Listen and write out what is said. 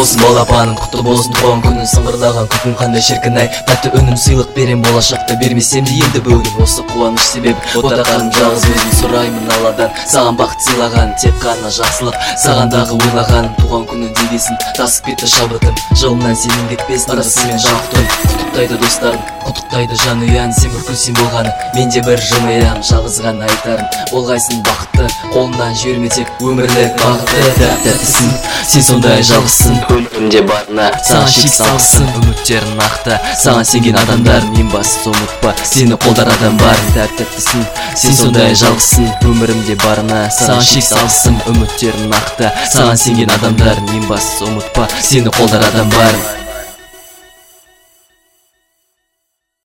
болсын балапаның, құтты болсын туған күнің. Сыңғырлаған күлкің қандай шіркін ай, тәтті үнім сыйлық берем болашақта, бермесем де енді бүгін осы қуаныш себеп. Отағаным жалғыз өзім сұраймын Алладан, саған бақыт сыйлаған, тек қана жақсылық, сағандағы ойлаған. Туған күнің дегесін тасып кетті шабытым, жылымнан сенің кетпесін арасымен жауықтым. Құттықтайды достарым, құттықтайды жанұяң, сен бір күлсен болғаны менде бір жымиям. Жалғыз ғана айтарым, болғайсың бақытты, қолынан жіберме тек өмірлік бағыты. Тәттісің, сен сондай жалғызсың, өмірімде барына саған шек салғысың. Үміттерің нақты, саған сенген адамдар, ең бастысы ұмытпа, сені қолдар адам барын. Тәттісің, сен сондай жалғызсың, өмірімде барына саған шек салғысың. Үміттерің нақты, саған сенген адамдар, ең бастысы ұмытпа, сені қолдар адам барын.